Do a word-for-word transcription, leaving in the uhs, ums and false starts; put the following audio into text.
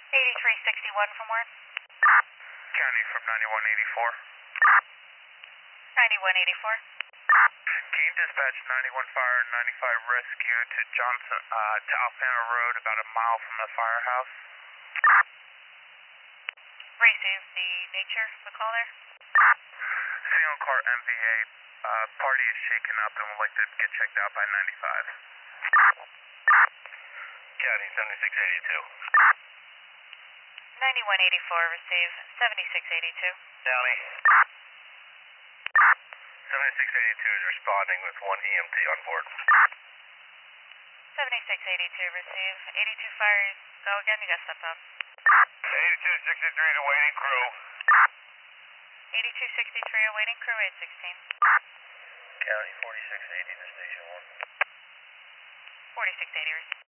eighty-three sixty-one from where? County from ninety-one eighty-four. ninety-one eighty-four. Can you dispatch ninety-one fire and ninety-five rescue to Johnson, uh, to Alpana Road, about a mile from the firehouse? Receive the nature of the call there. Single car M V A, uh, party is shaken up and would like to get checked out by ninety-five. County seventy-six eighty-two. ninety-one eighty-four, receive seventy-six eighty-two. County. seventy-six eighty-two is responding with one E M T on board. seventy-six eighty-two, receive. eighty-two fires, go again, you got step up. eighty-two sixty-three to waiting crew. eighty-two sixty-three, awaiting crew eight sixteen. County forty-six eighty to station one. forty-six eighty, receive.